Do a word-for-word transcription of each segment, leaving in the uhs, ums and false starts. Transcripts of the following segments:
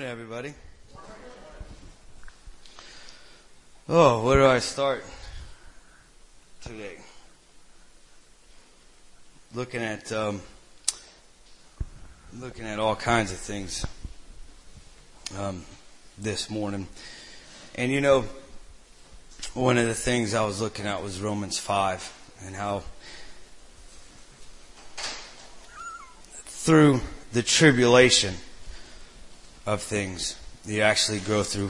morning, everybody. Oh, where do I start today? Looking at um, looking at all kinds of things um, this morning, and you know, one of the things I was looking at was Romans five, and how through the tribulation of things, you actually grow through.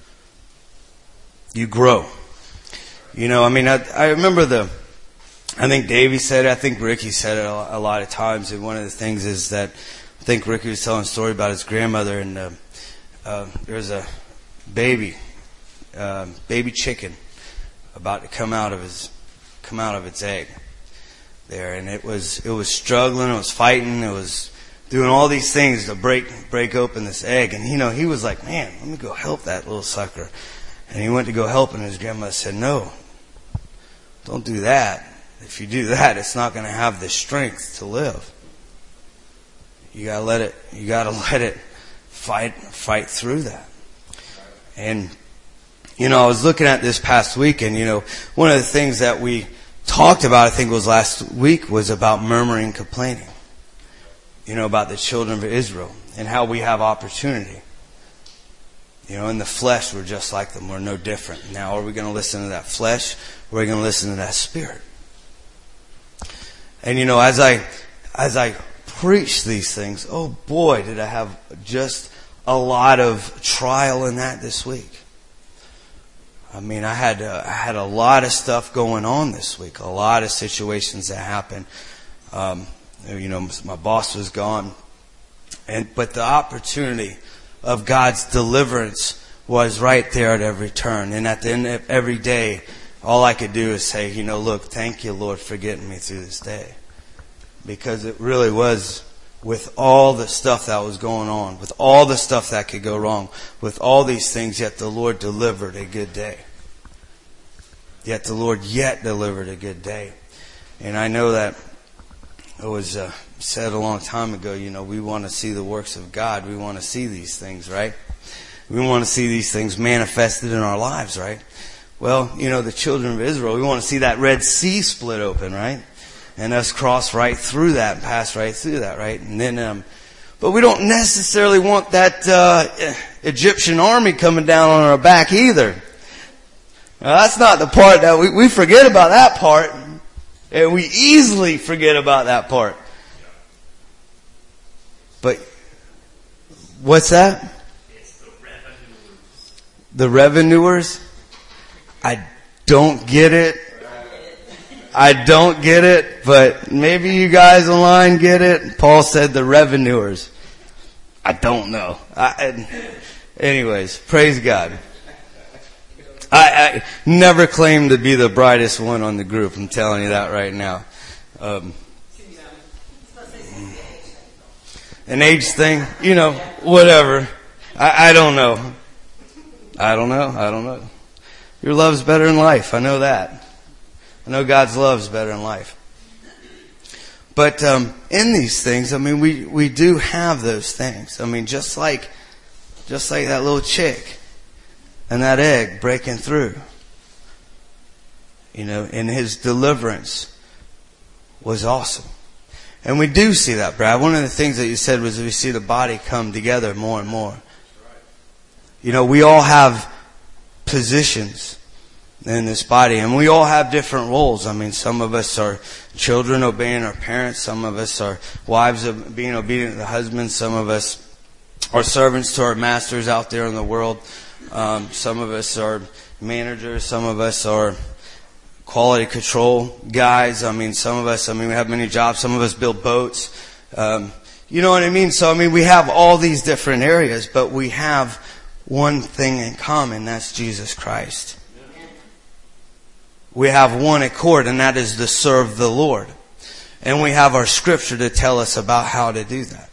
You grow. You know, I mean, I, I remember the, I think Davey said it, I think Ricky said it a, a lot of times, and one of the things is that, I think Ricky was telling a story about his grandmother, and uh, uh, there was a baby, uh, baby chicken about to come out of his, come out of its egg there, and it was, it was struggling, it was fighting, it was doing all these things to break break open this egg. And, you know, he was like, man, let me go help that little sucker. And he went to go help, and his grandmother said, no, don't do that. If you do that, it's not going to have the strength to live. You gotta let it, you gotta let it fight, fight through that. And, you know, I was looking at this past weekend, you know, one of the things that we talked about, I think it was last week, was about murmuring, complaining. You know, about the children of Israel and how we have opportunity. You know, in the flesh, we're just like them. We're no different. Now, are we going to listen to that flesh, or are we going to listen to that spirit? And, you know, as I, as I preach these things, oh boy, did I have just a lot of trial in that this week. I mean, I had, uh, I had a lot of stuff going on this week. A lot of situations that happened. Um, You know, my boss was gone, and but the opportunity of God's deliverance was right there at every turn. And at the end of every day, all I could do is say, you know, look, thank you, Lord, for getting me through this day, because it really was, with all the stuff that was going on, with all the stuff that could go wrong, with all these things, yet the Lord delivered a good day. Yet the Lord yet delivered a good day, and I know that. It was uh, said a long time ago, you know, we want to see the works of God. We want to see these things, right? We want to see these things manifested in our lives, right? Well, you know, the children of Israel, we want to see that Red Sea split open, right? And us cross right through that, pass right through that, right? And then, um, but we don't necessarily want that uh, Egyptian army coming down on our back either. Now, that's not the part that we, we forget about that part. And we easily forget about that part. But what's that? It's the revenuers. The revenuers? I don't get it. I don't get it, but maybe you guys online get it. Paul said the revenuers. I don't know. I, anyways, praise God. I, I never claimed to be the brightest one on the group. I'm telling you that right now. Um, an age thing, you know, whatever. I, I don't know. I don't know. I don't know. Your love's better in life. I know that. I know God's love's better in life. But um, in these things, I mean, we we do have those things. I mean, just like just like that little chick. And that egg breaking through, you know, and his deliverance was awesome. And we do see that, Brad. One of the things that you said was we see the body come together more and more. You know, we all have positions in this body, and we all have different roles. I mean, some of us are children obeying our parents. Some of us are wives of being obedient to the husband. Some of us are servants to our masters out there in the world. Um, some of us are managers. Some of us are quality control guys. I mean, some of us, I mean, we have many jobs. Some of us build boats. Um, you know what I mean? So, I mean, we have all these different areas, but we have one thing in common. That's Jesus Christ. We have one accord, and that is to serve the Lord. And we have our scripture to tell us about how to do that.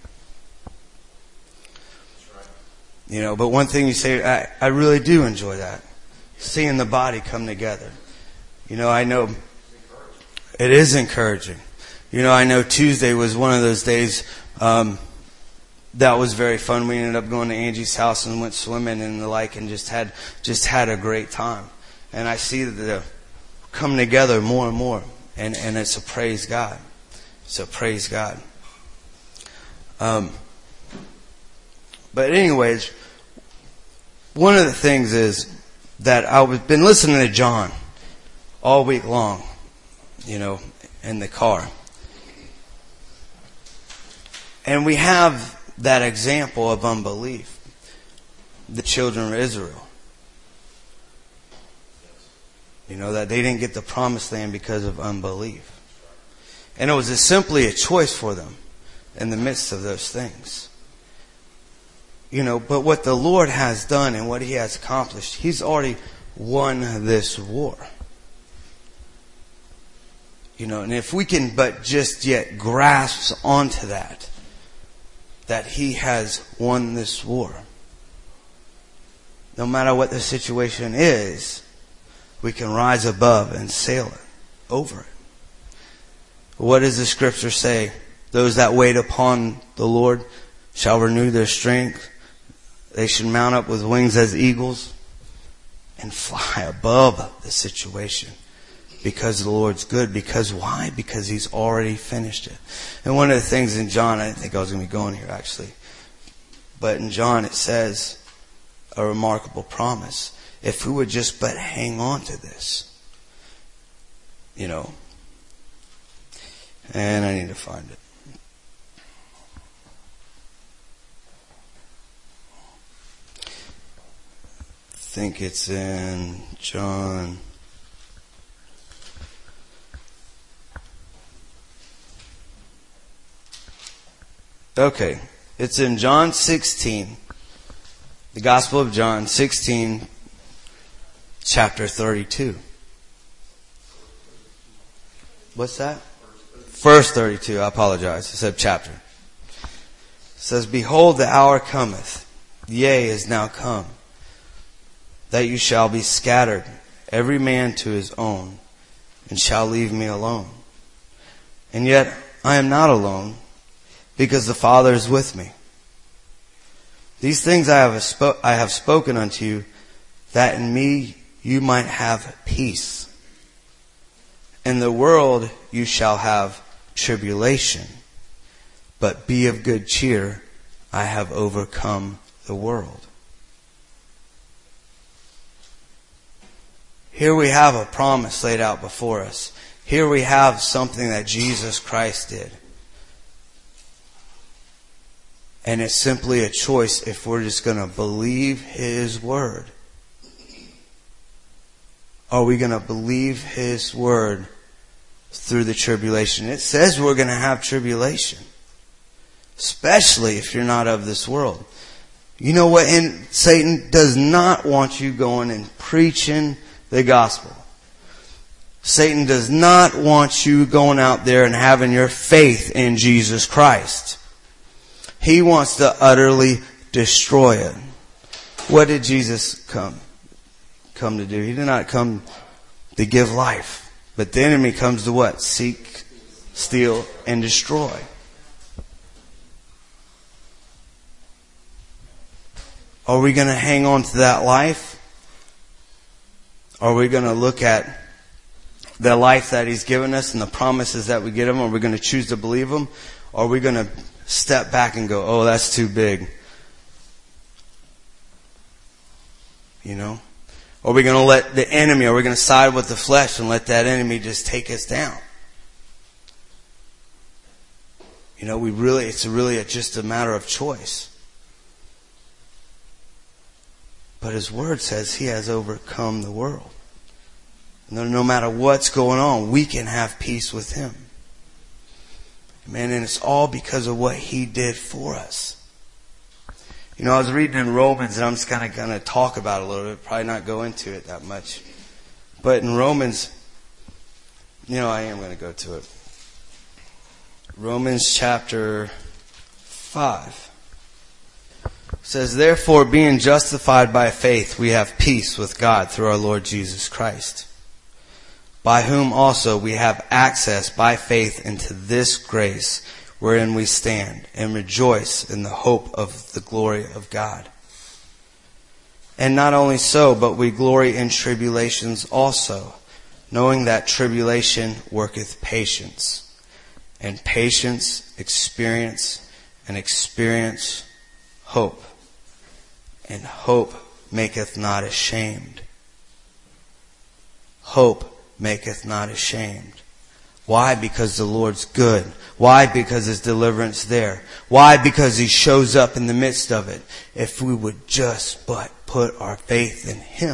You know, but one thing you say, I, I really do enjoy that. Seeing the body come together. You know, I know it is encouraging. You know, I know Tuesday was one of those days, um, that was very fun. We ended up going to Angie's house and went swimming and the like, and just had just had a great time. And I see that they're coming together more and more, and and it's a praise God. So praise God. Um, but anyways, one of the things is that I've been listening to John all week long, you know, in the car. And we have that example of unbelief, the children of Israel. You know, that they didn't get the promised land because of unbelief. And it was a, simply a choice for them in the midst of those things. You know, but what the Lord has done and what He has accomplished, He's already won this war. You know, and if we can but just yet grasp onto that, that He has won this war. No matter what the situation is, we can rise above and sail it, over it. What does the scripture say? Those that wait upon the Lord shall renew their strength. They should mount up with wings as eagles and fly above the situation. Because the Lord's good. Because why? Because He's already finished it. And one of the things in John, I didn't think I was going to be going here actually. But in John it says a remarkable promise. If we would just but hang on to this. You know. And I need to find it. I think it's in John. Okay, it's in John sixteen, the Gospel of John sixteen, chapter thirty-two. What's that? Verse thirty-two, I apologize, I said chapter. It says, Behold, the hour cometh, yea, is now come, that you shall be scattered, every man to his own, and shall leave me alone. And yet I am not alone, because the Father is with me. These things I have, spo- I have spoken unto you, that in me you might have peace. In the world you shall have tribulation, but be of good cheer, I have overcome the world. Here we have a promise laid out before us. Here we have something that Jesus Christ did. And it's simply a choice if we're just going to believe His word. Are we going to believe His word through the tribulation? It says we're going to have tribulation. Especially if you're not of this world. You know what? And Satan does not want you going and preaching the gospel. Satan does not want you going out there and having your faith in Jesus Christ. He wants to utterly destroy it. What did Jesus come come to do? He did not come to give life. But the enemy comes to what? Seek, steal, and destroy. Are we going to hang on to that life? Are we going to look at the life that He's given us and the promises that we get Him? Are we going to choose to believe Him? Or are we going to step back and go, oh, that's too big? You know? Are we going to let the enemy, are we going to side with the flesh and let that enemy just take us down? You know, we really, it's really a, just a matter of choice. But His word says He has overcome the world. And no matter what's going on, we can have peace with Him. Man, and it's all because of what He did for us. You know, I was reading in Romans, and I'm just kind of going to talk about it a little bit, probably not go into it that much. But in Romans, you know, I am going to go to it. Romans chapter five. It says, Therefore, being justified by faith, we have peace with God through our Lord Jesus Christ, by whom also we have access by faith into this grace wherein we stand, and rejoice in the hope of the glory of God. And not only so, but we glory in tribulations also, knowing that tribulation worketh patience, and patience experience, and experience hope, and hope maketh not ashamed. Hope maketh not ashamed. Why? Because the Lord's good. Why? Because His deliverance there. Why? Because He shows up in the midst of it. If we would just but put our faith in Him.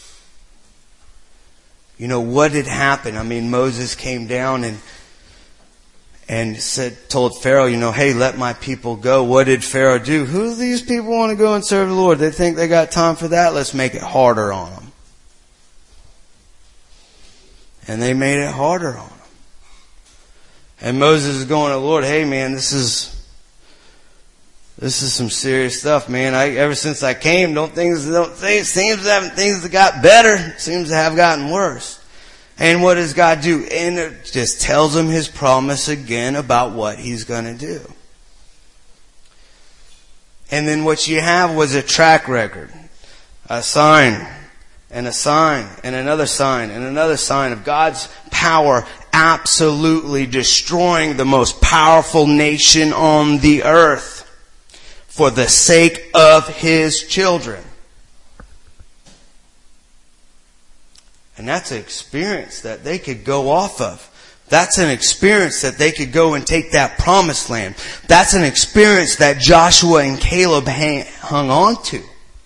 You know, what had happened? I mean, Moses came down and and said, told Pharaoh, you know, hey, let my people go. What did Pharaoh do? Who do these people want to go and serve the Lord? They think they got time for that? Let's make it harder on them. And they made it harder on them. And Moses is going to the Lord, hey man, this is this is some serious stuff, man. I ever since I came, don't things don't things seems that things that got better, seems to have gotten worse. And what does God do? And it just tells him His promise again about what He's going to do. And then what you have was a track record, a sign, and a sign, and another sign, and another sign of God's power absolutely destroying the most powerful nation on the earth for the sake of His children. And that's an experience that they could go off of. That's an experience that they could go and take that promised land. That's an experience that Joshua and Caleb hang, hung on to.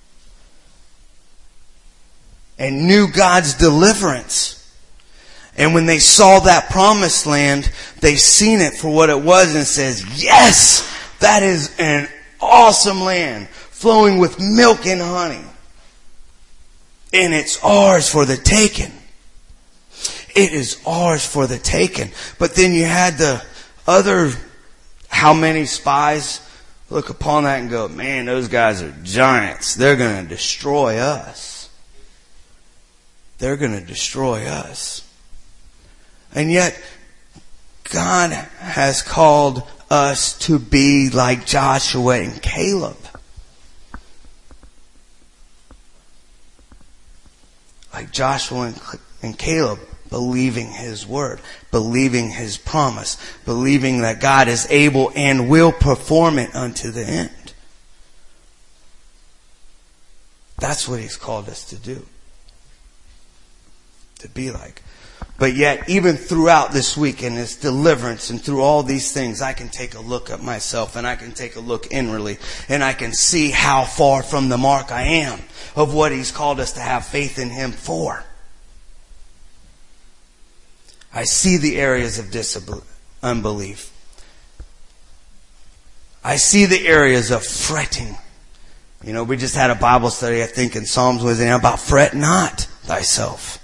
And knew God's deliverance. And when they saw that promised land, they seen it for what it was and says, yes, that is an awesome land flowing with milk and honey. And it's ours for the taking. It is ours for the taking. But then you had the other, how many spies look upon that and go, man, those guys are giants. They're going to destroy us. They're going to destroy us. And yet, God has called us to be like Joshua and Caleb. Like Joshua and Caleb, believing His word, believing His promise, believing that God is able and will perform it unto the end. That's what He's called us to do. To be like. But yet, even throughout this week and this deliverance and through all these things, I can take a look at myself and I can take a look inwardly and I can see how far from the mark I am of what He's called us to have faith in Him for. I see the areas of disab- unbelief. I see the areas of fretting. You know, we just had a Bible study, I think, in Psalms was about fret not thyself.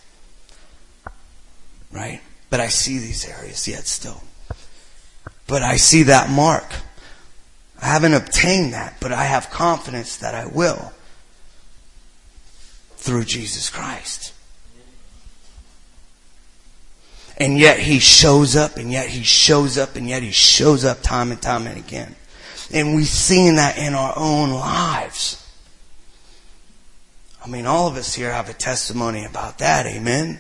Right? But I see these areas yet still. But I see that mark. I haven't obtained that, but I have confidence that I will. Through Jesus Christ. And yet He shows up, and yet He shows up, and yet He shows up time and time and again. And we've seen that in our own lives. I mean, all of us here have a testimony about that, amen?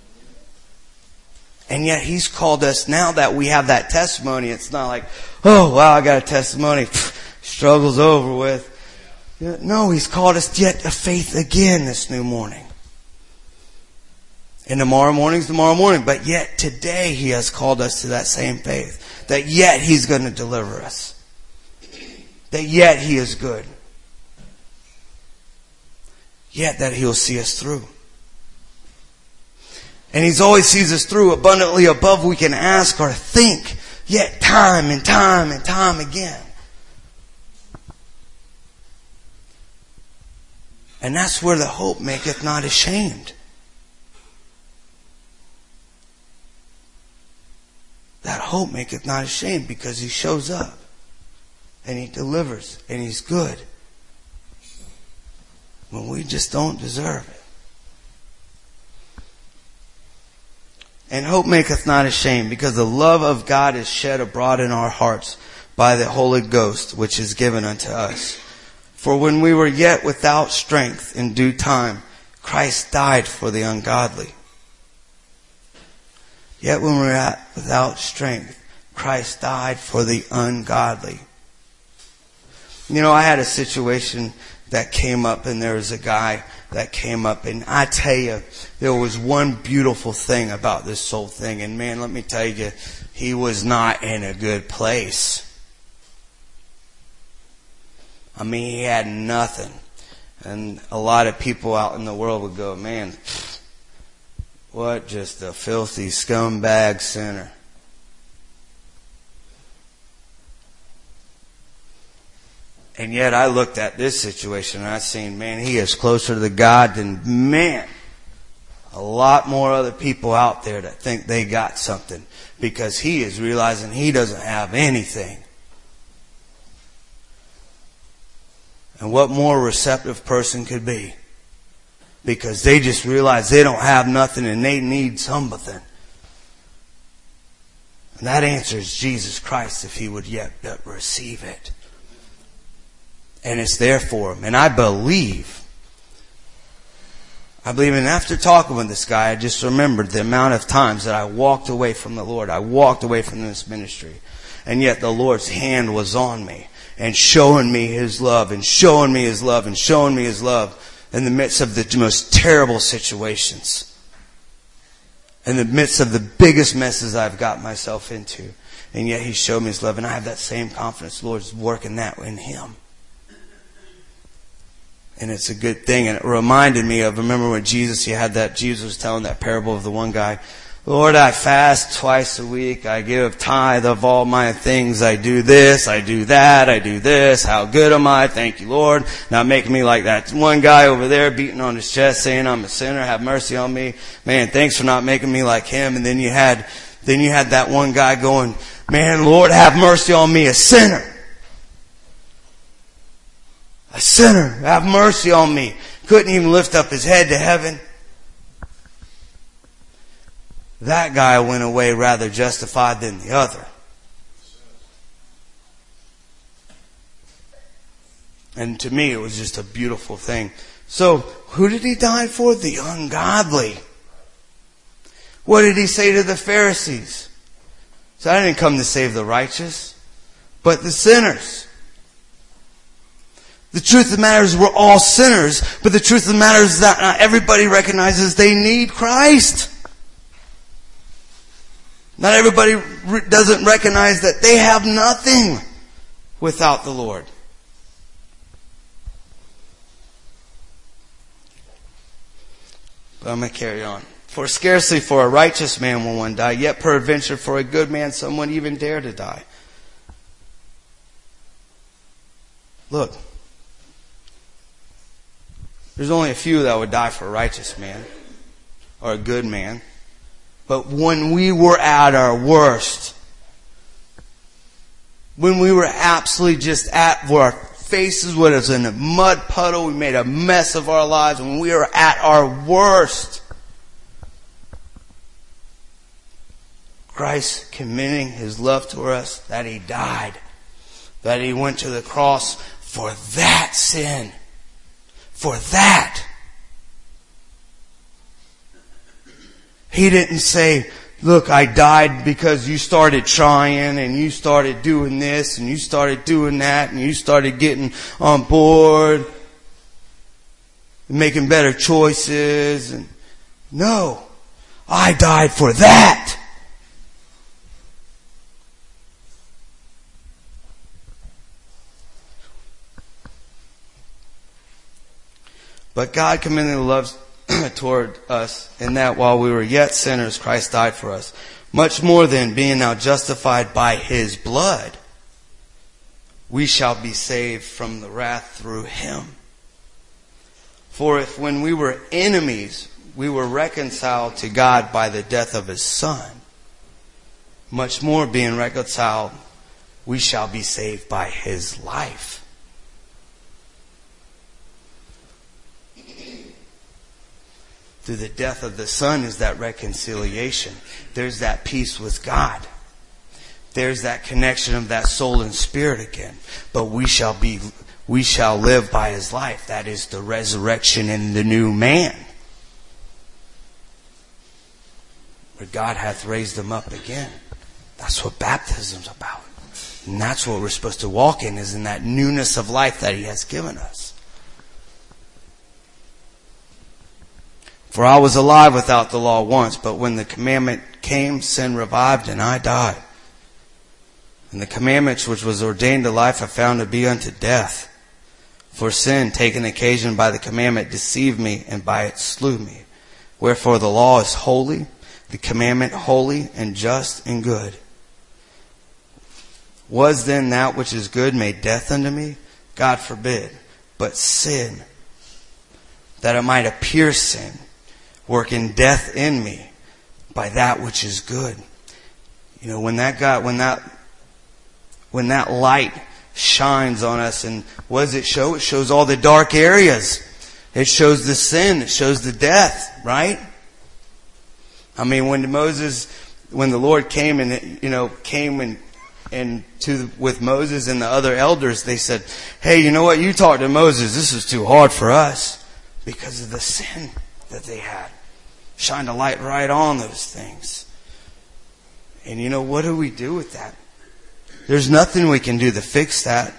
And yet He's called us, now that we have that testimony, it's not like, oh, wow, I got a testimony. Pfft, struggle's over with. No, He's called us yet to faith again this new morning. And tomorrow morning's tomorrow morning. But yet today He has called us to that same faith. That yet He's going to deliver us. That yet He is good. Yet that He'll see us through. And He's always sees us through abundantly above we can ask or think. Yet time and time and time again. And that's where the hope maketh not ashamed. That hope maketh not ashamed because He shows up. And He delivers. And He's good. When we just don't deserve it. And hope maketh not ashamed, because the love of God is shed abroad in our hearts by the Holy Ghost, which is given unto us. For when we were yet without strength, in due time, Christ died for the ungodly. Yet when we were at without strength, Christ died for the ungodly. You know, I had a situation that came up, and there was a guy that came up, and I tell you, there was one beautiful thing about this whole thing, and man, let me tell you, he was not in a good place. I mean, he had nothing. And a lot of people out in the world would go, man, what just a filthy scumbag sinner. And yet I looked at this situation and I seen, man, he is closer to the God than, man, a lot more other people out there that think they got something, because he is realizing he doesn't have anything. And what more receptive person could be? Because they just realize they don't have nothing and they need something. And that answer is Jesus Christ, if he would yet but receive it. And it's there for him. And I believe, I believe, and after talking with this guy, I just remembered the amount of times that I walked away from the Lord. I walked away from this ministry. And yet the Lord's hand was on me and showing me his love and showing me his love and showing me his love in the midst of the most terrible situations. In the midst of the biggest messes I've got myself into. And yet he showed me his love, and I have that same confidence. The Lord's working that in him. And it's a good thing. And it reminded me of, remember when Jesus, he had that, Jesus was telling that parable of the one guy, Lord, I fast twice a week. I give tithe of all my things. I do this. I do that. I do this. How good am I? Thank you, Lord. Not making me like that one guy over there beating on his chest saying I'm a sinner. Have mercy on me. Man, thanks for not making me like him. And then you had, then you had that one guy going, man, Lord, have mercy on me, a sinner. A sinner, have mercy on me. Couldn't even lift up his head to heaven. That guy went away rather justified than the other. And to me, it was just a beautiful thing. So, who did he die for? The ungodly. What did he say to the Pharisees? So I didn't come to save the righteous, but the sinners. The truth of the matter is we're all sinners, but the truth of the matter is that not everybody recognizes they need Christ. Not everybody re- doesn't recognize that they have nothing without the Lord. But I'm going to carry on. For scarcely for a righteous man will one die, yet peradventure for a good man someone even dare to die. Look. There's only a few that would die for a righteous man or a good man. But when we were at our worst, when we were absolutely just at where our faces was in a mud puddle, we made a mess of our lives, when we were at our worst, Christ commending his love to us, that he died, that he went to the cross for that sin. For that. He didn't say, look, I died because you started trying and you started doing this and you started doing that and you started getting on board and making better choices. And no, I died for that. But God commended the love toward us in that while we were yet sinners, Christ died for us. Much more then, being now justified by his blood, we shall be saved from the wrath through him. For if when we were enemies, we were reconciled to God by the death of his Son, much more being reconciled, we shall be saved by his life. through the death of the Son is that reconciliation. There's that peace with God. There's that connection of that soul and spirit again. But we shall be, we shall live by His life. That is the resurrection and the new man. Where God hath raised Him up again. That's what baptism's about. And that's what we're supposed to walk in, is in that newness of life that He has given us. For I was alive without the law once, but when the commandment came, sin revived and I died. And the commandment which was ordained to life I found to be unto death. For sin, taken occasion by the commandment, deceived me, and by it slew me. Wherefore the law is holy, the commandment holy and just and good. Was then that which is good made death unto me? God forbid. But sin, that it might appear sin, working death in me by that which is good. You know, when that God, when that, when that light shines on us, and what does it show? It shows all the dark areas. It shows the sin. It shows the death, right? I mean, when Moses, when the Lord came and, you know, came and, and to, with Moses and the other elders, they said, hey, you know what? You talked to Moses. This is too hard for us because of the sin that they had. Shined a light right on those things. And you know, what do we do with that? There's nothing we can do to fix that.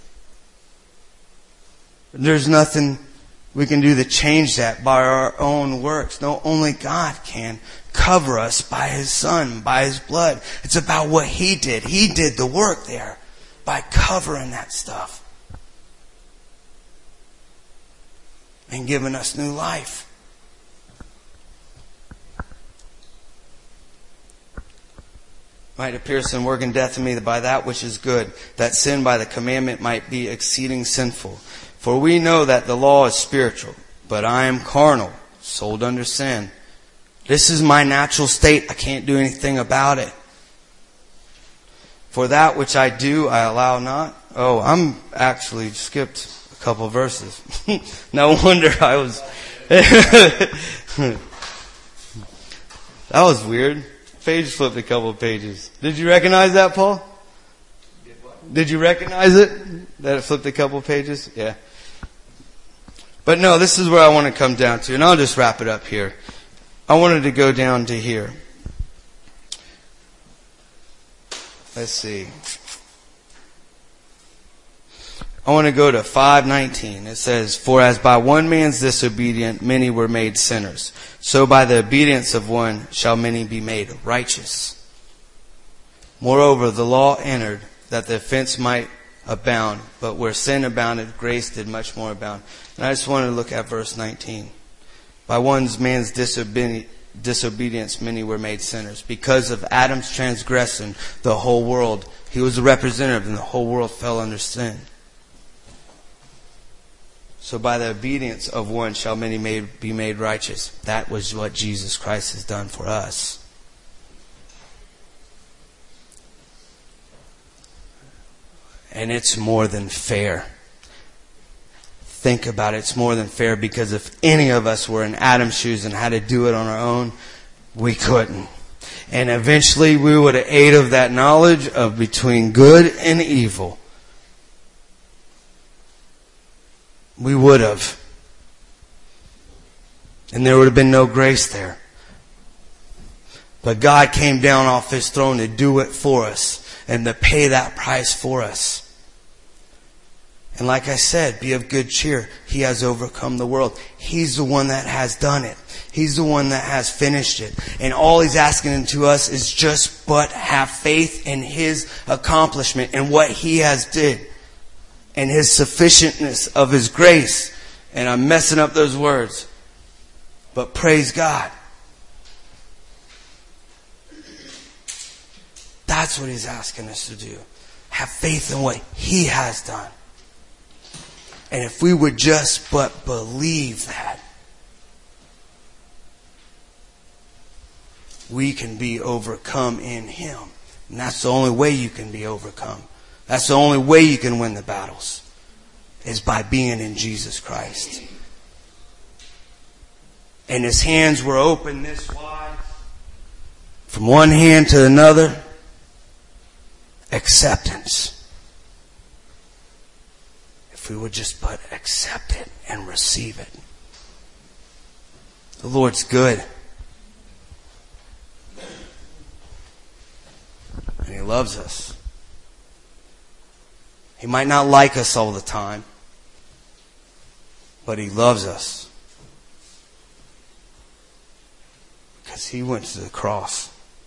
There's nothing we can do to change that by our own works. No, only God can cover us by His Son, by His blood. It's about what He did. He did the work there by covering that stuff and giving us new life. Might appear sin working death in me by that which is good, that sin by the commandment might be exceeding sinful. For we know that the law is spiritual, but I am carnal, sold under sin. This is my natural state. I can't do anything about it. For that which I do, I allow not. Oh, I'm actually skipped a couple of verses. No wonder I was... That was weird. Page flipped a couple of pages. Did you recognize that, Paul? Did you recognize it? That it flipped a couple of pages? Yeah. But no, this is where I want to come down to, and I'll just wrap it up here. I wanted to go down to here. Let's see. I want to go to five nineteen. It says, for as by one man's disobedience many were made sinners, so by the obedience of one shall many be made righteous. Moreover, the law entered that the offense might abound, but where sin abounded, grace did much more abound. And I just want to look at verse nineteen. By one man's disobe- disobedience many were made sinners. Because of Adam's transgression, the whole world, he was a representative, and the whole world fell under sin. So by the obedience of one shall many made, be made righteous. That was what Jesus Christ has done for us. And it's more than fair. Think about it. It's more than fair, because if any of us were in Adam's shoes and had to do it on our own, we couldn't. And eventually we would have ate of that knowledge of between good and evil. We would have. And there would have been no grace there. But God came down off His throne to do it for us and to pay that price for us. And like I said, be of good cheer. He has overcome the world. He's the one that has done it. He's the one that has finished it. And all He's asking to us is just but have faith in His accomplishment and what He has did. And His sufficientness of His grace. And I'm messing up those words. But praise God. That's what He's asking us to do. Have faith in what He has done. And if we would just but believe that, we can be overcome in Him. And that's the only way you can be overcome. That's the only way you can win the battles, is by being in Jesus Christ. and his hands were open this wide, from one hand to another. Acceptance. If we would just but accept it and receive it. The Lord's good. And He loves us. He might not like us all the time, but He loves us. Because He went to the cross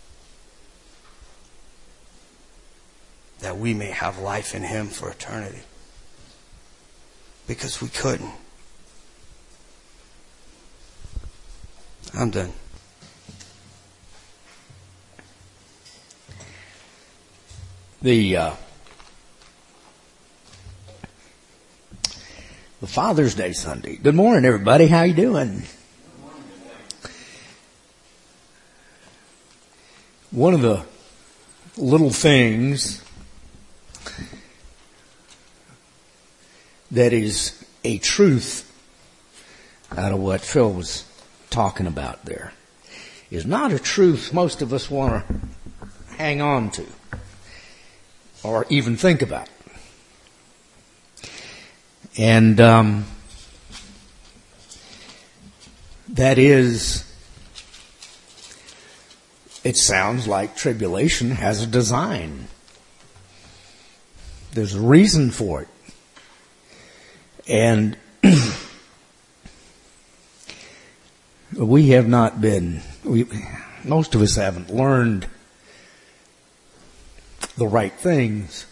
that we may have life in Him for eternity. Because we couldn't. I'm done. The uh, the Father's Day Sunday. Good morning, everybody. How you doing? One of the little things that is a truth out of what Phil was talking about there is not a truth most of us want to hang on to or even think about. And um, that is, it sounds like tribulation has a design. There's a reason for it. And we have not been, we, most of us haven't learned the right things.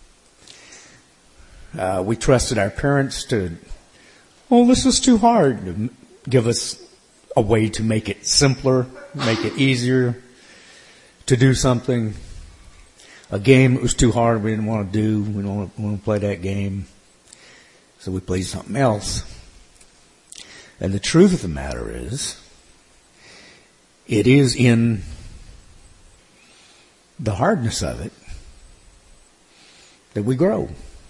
Uh, we trusted our parents to, oh, this is too hard, to give us a way to make it simpler, make it easier to do something. A game that was too hard, we didn't want to do, we don't want to, want to play that game. So we played something else. And the truth of the matter is, it is in the hardness of it that we grow.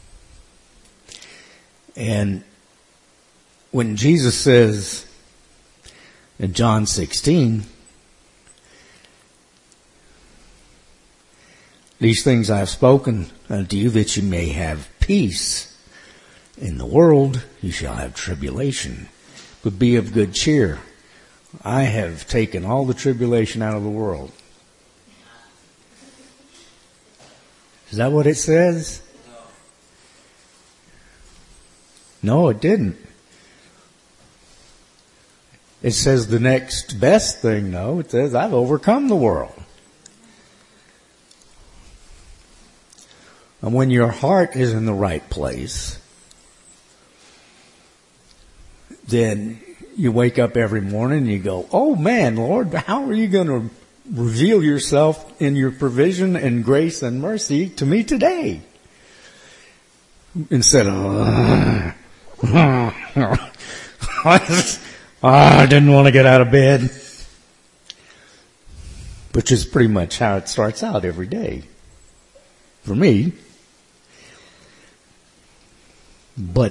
And when Jesus says in John sixteen, these things I have spoken unto you that you may have peace. In the world you shall have tribulation, but be of good cheer. I have taken all the tribulation out of the world. Is that what it says? No, it didn't. It says the next best thing, though. It says, I've overcome the world. And when your heart is in the right place, then you wake up every morning and you go, oh man, Lord, how are you going to reveal yourself in your provision and grace and mercy to me today? Instead of, uh, I didn't want to get out of bed. Which is pretty much how it starts out every day. For me. But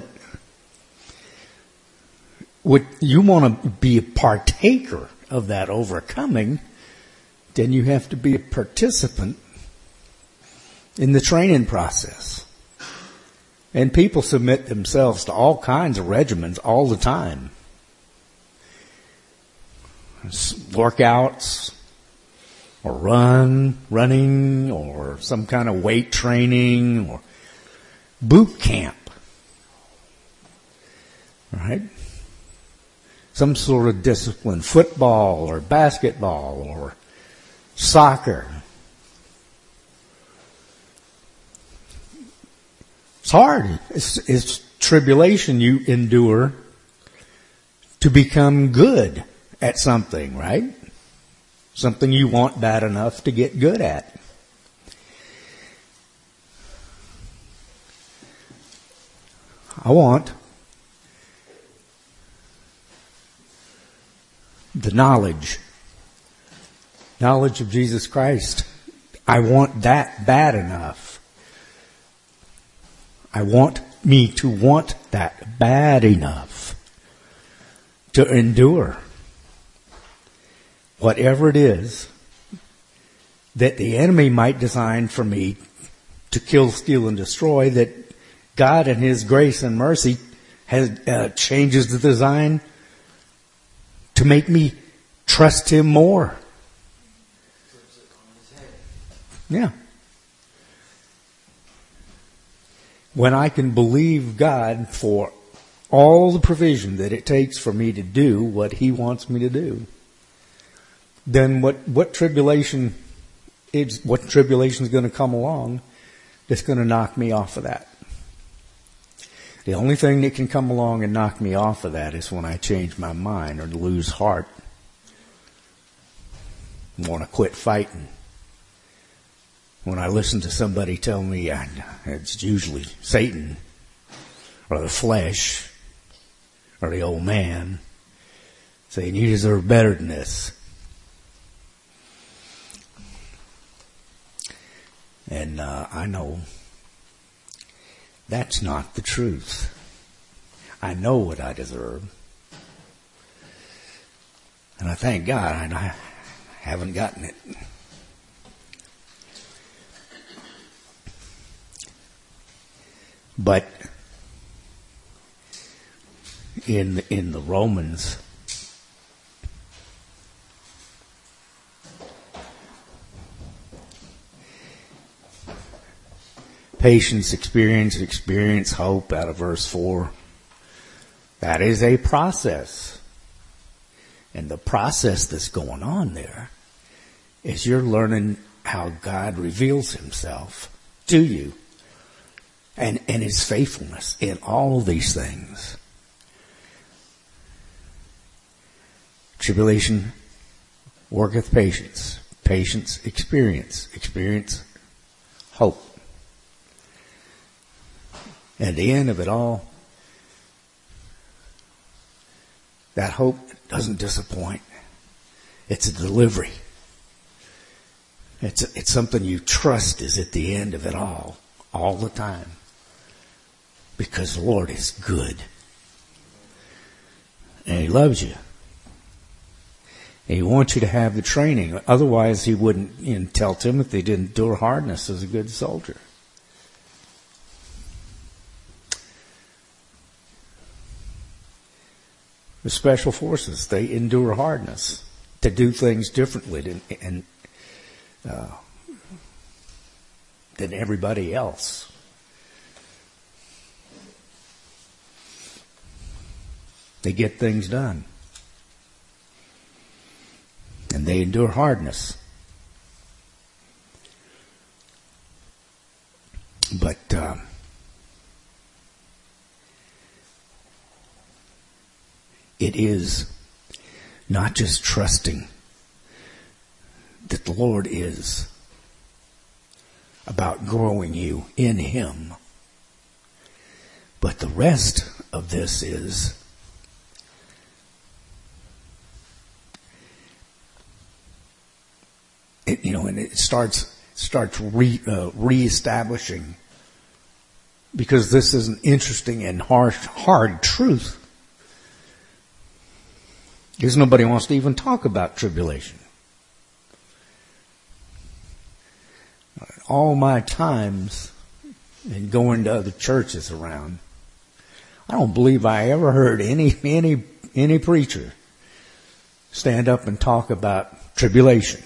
what you want to be a partaker of that overcoming, then you have to be a participant in the training process. And people submit themselves to all kinds of regimens all the time. Workouts, or run, running, or some kind of weight training, or boot camp. Right? Some sort of discipline, football or basketball or soccer. It's hard. It's, it's tribulation you endure to become good at something, right? Something you want bad enough to get good at. I want the knowledge, knowledge of Jesus Christ. I want that bad enough. I want me to want that bad enough to endure whatever it is that the enemy might design for me to kill, steal, and destroy, that God in His grace and mercy has uh, changes the design to make me trust Him more. Yeah. When I can believe God for all the provision that it takes for me to do what He wants me to do, then what, what tribulation is, what tribulation is going to come along that's going to knock me off of that? The only thing that can come along and knock me off of that is when I change my mind or lose heart, want to quit fighting. When I listen to somebody tell me, uh, it's usually Satan or the flesh or the old man saying, you deserve better than this. And uh, I know that's not the truth. I know what I deserve. And I thank God I haven't gotten it. But in in the Romans, patience, experience, experience, hope, out of verse four, that is a process. And the process that's going on there is you're learning how God reveals Himself to you. And, and His faithfulness in all of these things. Tribulation worketh patience. Patience, experience. Experience, hope. And at the end of it all, that hope doesn't disappoint. It's a delivery. It's, it's something you trust is at the end of it all, all the time. Because the Lord is good. And He loves you. And He wants you to have the training. Otherwise, He wouldn't, you know, tell Timothy to endure hardness as a good soldier. The special forces, they endure hardness to do things differently than, and, uh, than everybody else. They get things done. And they endure hardness. But um, it is not just trusting that the Lord is about growing you in Him, but the rest of this is It, you know, and it starts starts re, uh, reestablishing, because this is an interesting and harsh, hard truth. Because nobody wants to even talk about tribulation. All my times in going to other churches around, I don't believe I ever heard any any any preacher stand up and talk about tribulation.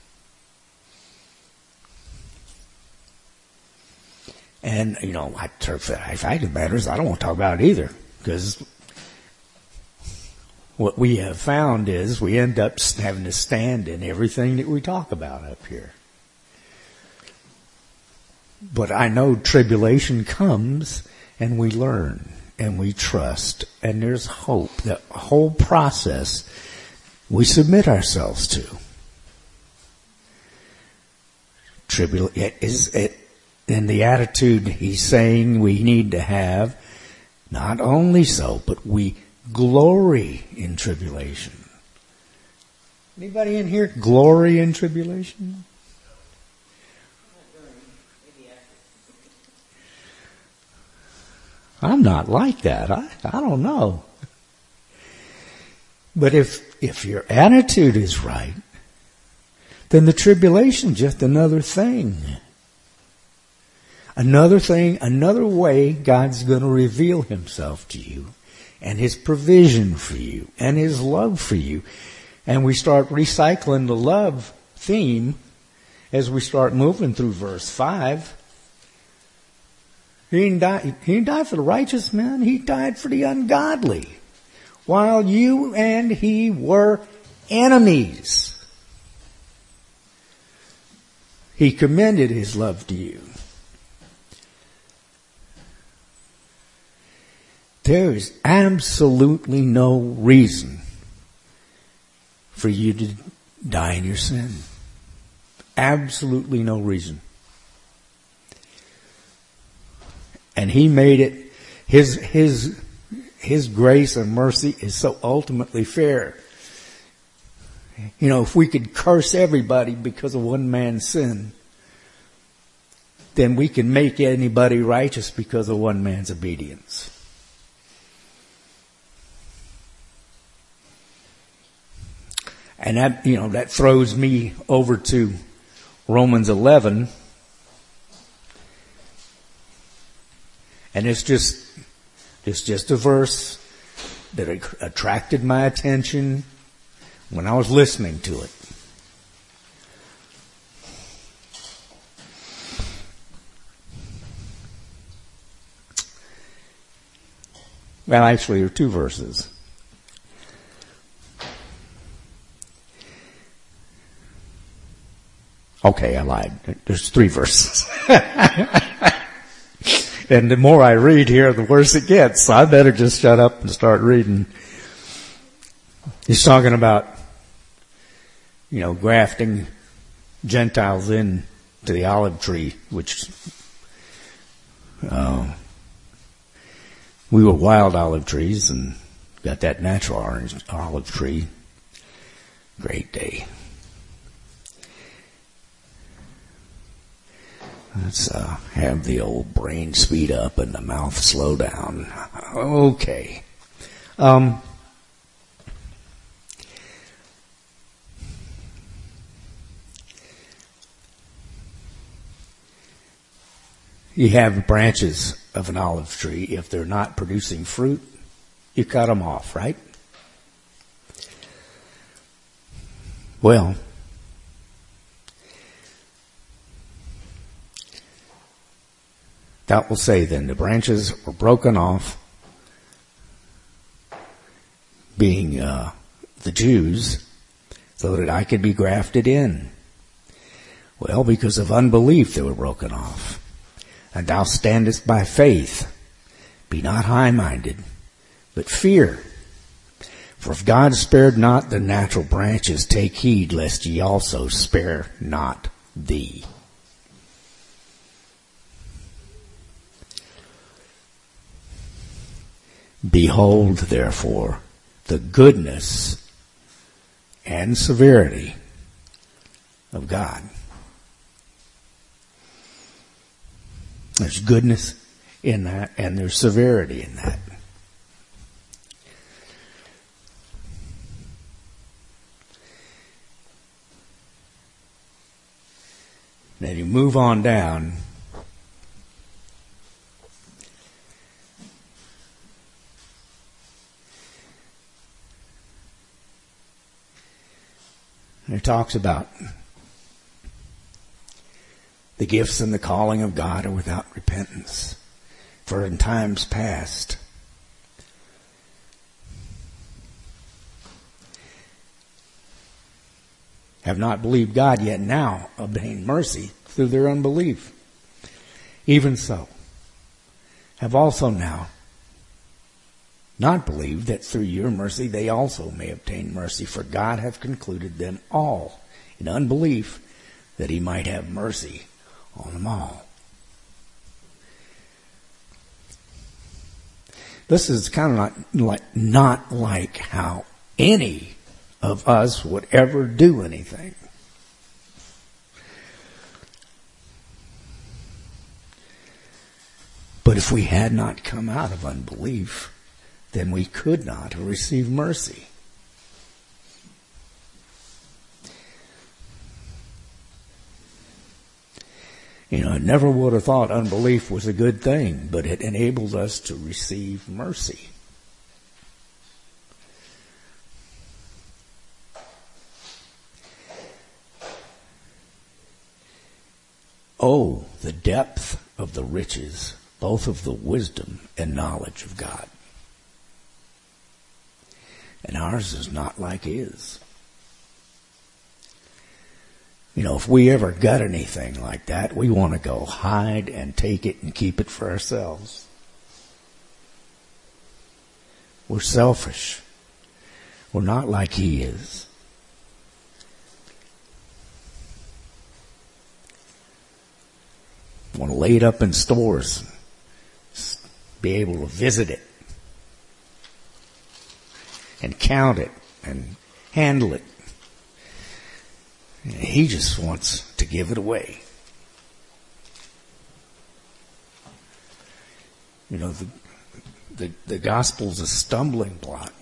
And, you know, I, the fact of the matter is I don't want to talk about it either, because what we have found is we end up having to stand in everything that we talk about up here. But I know tribulation comes and we learn and we trust and there's hope. The whole process we submit ourselves to. Tribulation is it. And the attitude he's saying we need to have, not only so, but we glory in tribulation. Anybody in here glory in tribulation? I'm not like that. I, I don't know. But if, if your attitude is right, then the tribulation just another thing. Another thing, another way God's going to reveal himself to you and his provision for you and his love for you. And we start recycling the love theme as we start moving through verse five. He didn't die, he didn't die for the righteous man. He died for the ungodly. While you and he were enemies, he commended his love to you. There is absolutely no reason for you to die in your sin. Absolutely no reason. And he made it, his, his, his grace and mercy is so ultimately fair. You know, if we could curse everybody because of one man's sin, then we can make anybody righteous because of one man's obedience. And that, you know, that throws me over to Romans eleven. And it's just, it's just a verse that attracted my attention when I was listening to it. Well, actually, there are two verses. Okay, I lied. There's three verses. And the more I read here, the worse it gets. So I better just shut up and start reading. He's talking about, you know, grafting Gentiles in to the olive tree, which uh, we were wild olive trees and got that natural orange olive tree. Great day. Let's uh, have the old brain speed up and the mouth slow down. Okay. Um, you have branches of an olive tree. If they're not producing fruit, you cut them off, right? Well, that will say then the branches were broken off, being uh, the Jews, so that I could be grafted in. Well, because of unbelief they were broken off. And thou standest by faith. Be not high-minded, but fear. For if God spared not the natural branches, take heed lest ye also spare not thee. Behold, therefore, the goodness and severity of God. There's goodness in that, and there's severity in that. Then you move on down. And it talks about the gifts and the calling of God are without repentance. For in times past, have not believed God, yet now obtain mercy through their unbelief. Even so, have also now not believed, that through your mercy they also may obtain mercy. For God hath concluded them all in unbelief, that he might have mercy on them all. This is kind of not like, not like how any of us would ever do anything. But if we had not come out of unbelief, then we could not have received mercy. You know, I never would have thought unbelief was a good thing, but it enabled us to receive mercy. Oh, the depth of the riches, both of the wisdom and knowledge of God. And ours is not like his. You know, if we ever got anything like that, we want to go hide and take it and keep it for ourselves. We're selfish. We're not like he is. Want to lay it up in stores, be able to visit it and count it and handle it. He just wants to give it away. You know, the, the, the gospel's a stumbling block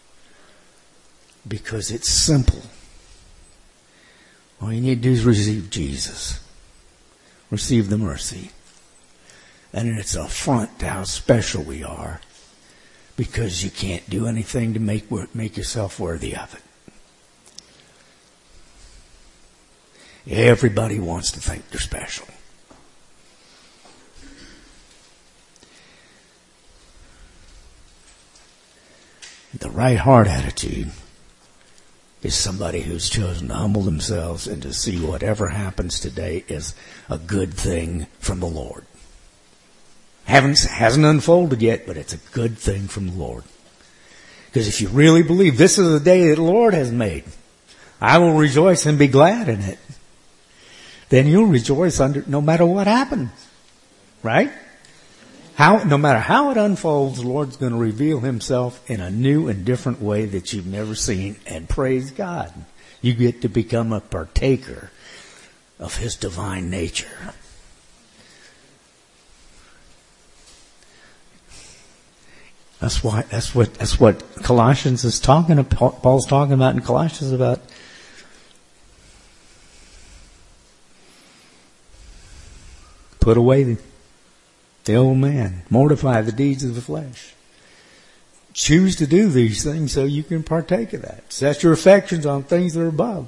because it's simple. All you need to do is receive Jesus. Receive the mercy. And it's an affront to how special we are because you can't do anything to make, make yourself worthy of it. Everybody wants to think they're special. The right heart attitude is somebody who's chosen to humble themselves and to see whatever happens today is a good thing from the Lord. Haven't, hasn't unfolded yet, but it's a good thing from the Lord. Because if you really believe this is the day that the Lord has made, I will rejoice and be glad in it, then you'll rejoice under no matter what happens. Right? How, no matter how it unfolds, the Lord's going to reveal himself in a new and different way that you've never seen. And praise God, you get to become a partaker of his divine nature. That's why, that's what, that's what Colossians is talking about, Paul's talking about in Colossians about put away the, the old man. Mortify the deeds of the flesh. Choose to do these things so you can partake of that. Set your affections on things that are above.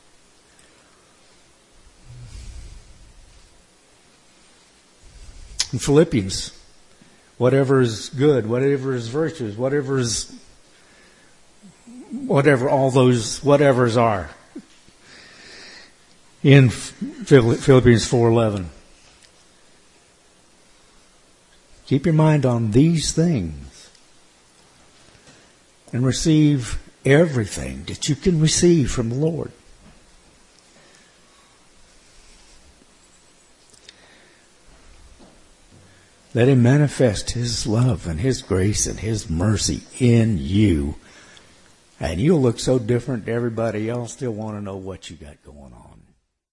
In Philippians, whatever is good, whatever is virtuous, whatever is, whatever all those whatevers are. In Philippians four eleven. Keep your mind on these things and receive everything that you can receive from the Lord. Let him manifest his love and his grace and his mercy in you. And you'll look so different to everybody else. They'll want to know what you got going on.